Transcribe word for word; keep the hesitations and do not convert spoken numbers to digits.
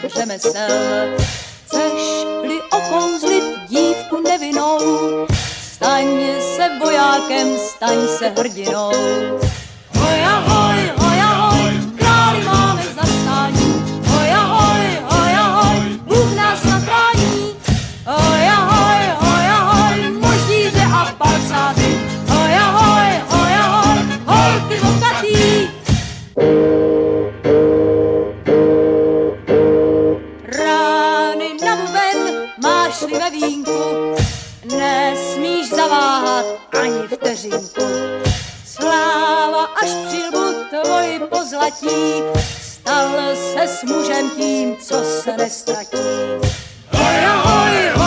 řemesel. Chceš-li okouzlit dívku nevinnou, staň se vojákem, staň se hrdinou. Hoj ahoj, hoj ahoj, králi máme zastání. Hoj ahoj, hoj ahoj, Bůh nás zachrání. Hoj ahoj, hoj ahoj, moždíře a palcáty. Hoj ahoj, hoj ahoj, holky vokatý. Rány na buben máš-li ve vínku, nesmíš zaváhat ani vteřinku. Sláva až přilbu tvoji pozlatí, stal se s mužem tím, co se nestratí. Hoj ahoj,